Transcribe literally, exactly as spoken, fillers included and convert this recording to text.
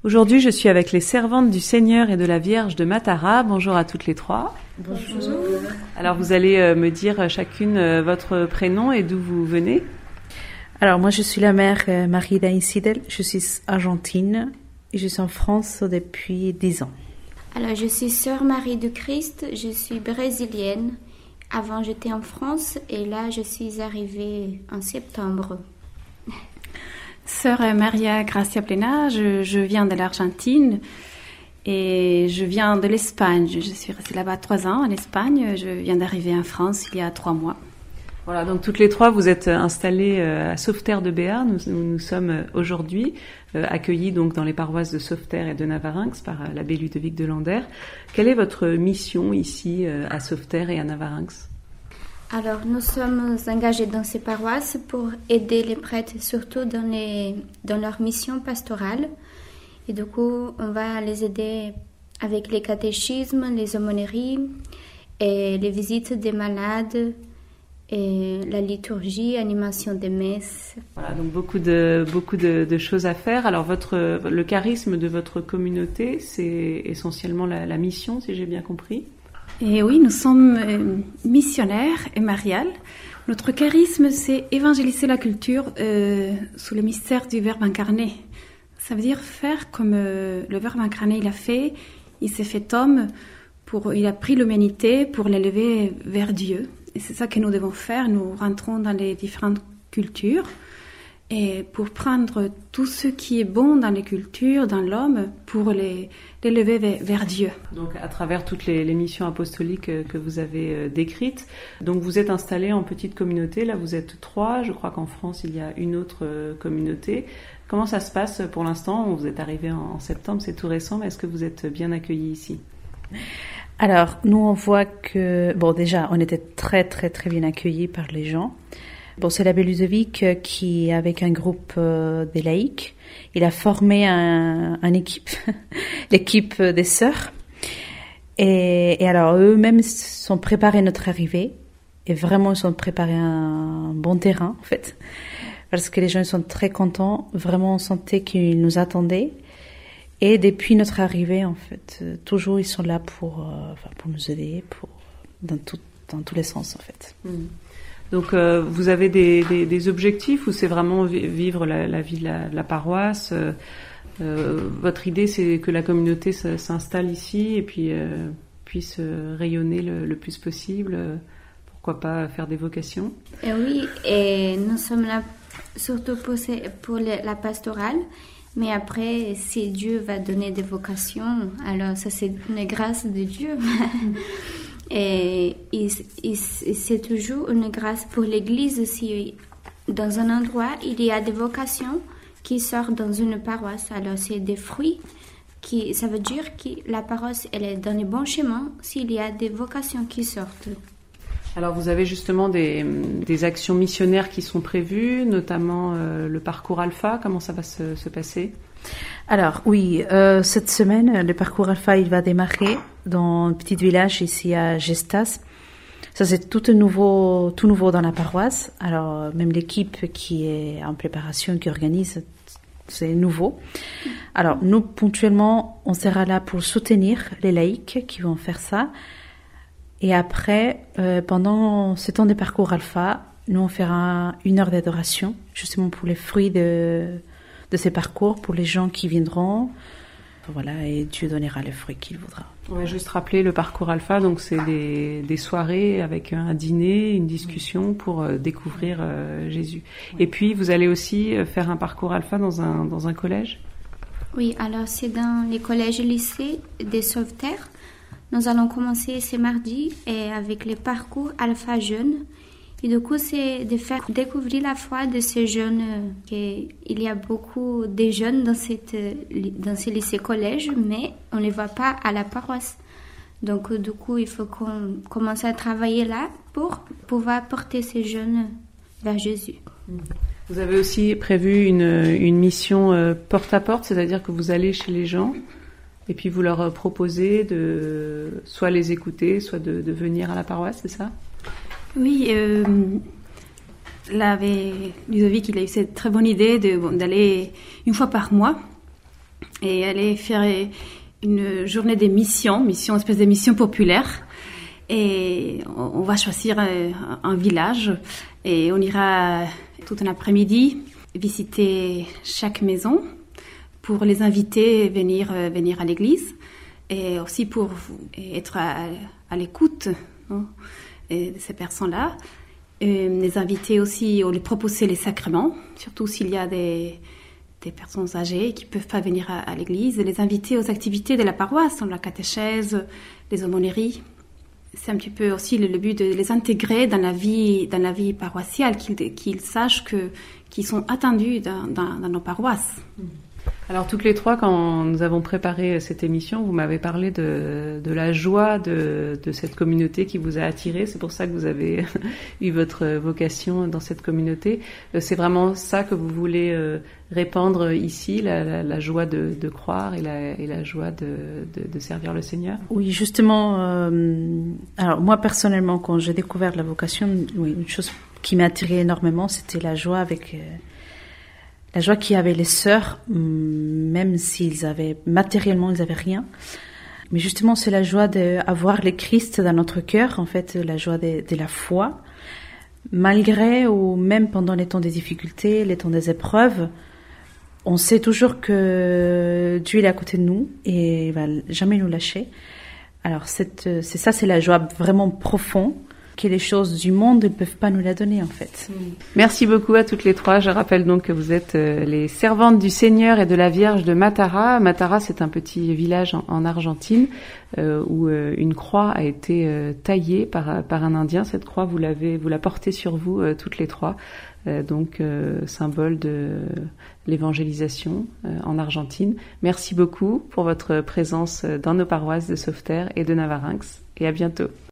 Aujourd'hui, je suis avec les servantes du Seigneur et de la Vierge de Matara. Bonjour à toutes les trois. Bonjour. Alors, vous allez me dire chacune votre prénom et d'où vous venez. Alors, moi, je suis la mère Marie d'Aïnsidel. Je suis argentine et je suis en France depuis dix ans. Alors, je suis sœur Marie de Christ. Je suis brésilienne. Avant, j'étais en France et là, je suis arrivée en septembre. Sœur Maria Gracia Plena, je, je viens de l'Argentine et je viens de l'Espagne. Je suis restée là-bas trois ans en Espagne. Je viens d'arriver en France il y a trois mois. Voilà, donc toutes les trois, vous êtes installées à Sauveterre de Béarn. Nous, nous, nous sommes aujourd'hui euh, accueillis donc dans les paroisses de Sauveterre et de Navarinx par l'abbé Ludovic de Lander. Quelle est votre mission ici euh, à Sauveterre et à Navarinx ? Alors, nous sommes engagés dans ces paroisses pour aider les prêtres, surtout dans, les, dans leur mission pastorale. Et du coup, on va les aider avec les catéchismes, les aumôneries, et les visites des malades, et la liturgie, animation des messes. Voilà, donc beaucoup de, beaucoup de, de choses à faire. Alors, votre, le charisme de votre communauté, c'est essentiellement la, la mission, si j'ai bien compris. Et oui, nous sommes euh, missionnaires et mariales. Notre charisme, c'est évangéliser la culture euh, sous le mystère du Verbe incarné. Ça veut dire faire comme euh, le Verbe incarné il a fait. Il s'est fait homme, pour, il a pris l'humanité pour l'élever vers Dieu. Et c'est ça que nous devons faire. Nous rentrons dans les différentes cultures et pour prendre tout ce qui est bon dans les cultures, dans l'homme, pour les, l'élever vers, vers Dieu. Donc à travers toutes les, les missions apostoliques que vous avez euh, décrites, donc vous êtes installés en petite communauté, là vous êtes trois, je crois qu'en France il y a une autre euh, communauté. Comment ça se passe pour l'instant ? Vous êtes arrivés en, en septembre, c'est tout récent, mais est-ce que vous êtes bien accueillis ici ? Alors, nous on voit que, bon déjà, on était très très très bien accueillis par les gens. Bon, c'est l'abbé Ludovic qui, avec un groupe euh, des laïcs, il a formé un, un équipe, l'équipe des sœurs. Et, et alors, eux-mêmes sont préparés à notre arrivée. Et vraiment, ils sont préparés à un bon terrain, en fait. Parce que les gens ils sont très contents. Vraiment, on sentait qu'ils nous attendaient. Et depuis notre arrivée, en fait, toujours, ils sont là pour, euh, enfin, pour nous aider, pour, dans, tout, dans tous les sens, en fait. Mmh. Donc, euh, vous avez des, des, des objectifs ou c'est vraiment vivre la, la vie de la, de la paroisse euh, euh, votre idée, c'est que la communauté s'installe ici et puis euh, puisse rayonner le, le plus possible. Pourquoi pas faire des vocations ? Et oui, et nous sommes là surtout pour, pour la pastorale. Mais après, si Dieu va donner des vocations, alors ça c'est une grâce de Dieu. Et, et, et c'est toujours une grâce pour l'Église si dans un endroit il y a des vocations qui sortent dans une paroisse. Alors c'est des fruits, qui, ça veut dire que la paroisse elle est dans les bons chemins s'il y a des vocations qui sortent. Alors vous avez justement des, des actions missionnaires qui sont prévues, notamment euh, le parcours Alpha. Comment ça va se, se passer ? Alors oui, euh, cette semaine, le parcours Alpha il va démarrer dans un petit village ici à Gestas. Ça c'est tout nouveau, tout nouveau dans la paroisse. Alors même l'équipe qui est en préparation, qui organise, c'est nouveau. Alors nous ponctuellement, on sera là pour soutenir les laïcs qui vont faire ça. Et après, euh, pendant ce temps de parcours Alpha, nous on fera une heure d'adoration, justement pour les fruits de, de ces parcours, pour les gens qui viendront. Voilà, et Dieu donnera les fruits qu'il voudra. On va juste rappeler le parcours Alpha, donc c'est des, des soirées avec un dîner, une discussion pour euh, découvrir euh, Jésus. Et puis, vous allez aussi faire un parcours Alpha dans un, dans un collège ? Oui, alors c'est dans les collèges et lycées des Sauveterres. Nous allons commencer ce mardi et avec le parcours Alpha Jeunes. Et du coup, c'est de faire découvrir la foi de ces jeunes. Il y a beaucoup de jeunes dans, cette, dans ces lycées-collèges, mais on ne les voit pas à la paroisse. Donc, du coup, il faut qu'on commence à travailler là pour pouvoir porter ces jeunes vers Jésus. Vous avez aussi prévu une, une mission euh, porte-à-porte, c'est-à-dire que vous allez chez les gens et puis vous leur proposez de soit les écouter, soit de, de venir à la paroisse, c'est ça ? Oui, euh, l'abbé Ludovic, il a eu cette très bonne idée de, bon, d'aller une fois par mois et aller faire une journée des missions, mission, espèce de mission populaire. Et on va choisir un village et on ira tout un après-midi visiter chaque maison pour les inviter à venir, venir à l'église et aussi pour être à, à l'écoute, hein, de ces personnes-là. Et les inviter aussi, ou les proposer les sacrements, surtout s'il y a des, des personnes âgées qui ne peuvent pas venir à, à l'église, et les inviter aux activités de la paroisse, comme la catéchèse, les aumôneries. C'est un petit peu aussi le, le but de les intégrer dans la vie, dans la vie paroissiale, qu'ils, qu'ils sachent que, qu'ils sont attendus dans, dans, dans nos paroisses. Alors toutes les trois, quand nous avons préparé cette émission, vous m'avez parlé de, de la joie de, de cette communauté qui vous a attiré. C'est pour ça que vous avez eu votre vocation dans cette communauté. C'est vraiment ça que vous voulez répandre ici, la, la, la joie de, de croire et la, et la joie de, de, de servir le Seigneur? Oui, justement. Euh, alors moi personnellement, quand j'ai découvert la vocation, oui, une chose qui m'a attirée énormément, c'était la joie avec... Euh, La joie qu'il y avait les sœurs, même s'ils avaient, matériellement, ils avaient rien. Mais justement, c'est la joie d'avoir le Christ dans notre cœur, en fait, la joie de, de la foi. Malgré ou même pendant les temps des difficultés, les temps des épreuves, on sait toujours que Dieu est à côté de nous et il va jamais nous lâcher. Alors, cette, c'est ça, c'est la joie vraiment profonde, que les choses du monde ne peuvent pas nous la donner, en fait. Merci beaucoup à toutes les trois. Je rappelle donc que vous êtes les servantes du Seigneur et de la Vierge de Matara. Matara, c'est un petit village en, en Argentine euh, où euh, une croix a été euh, taillée par, par un Indien. Cette croix, vous l'avez, vous la portez sur vous euh, toutes les trois. Euh, donc, euh, symbole de l'évangélisation euh, en Argentine. Merci beaucoup pour votre présence dans nos paroisses de Sauveterre et de Navarinx. Et à bientôt.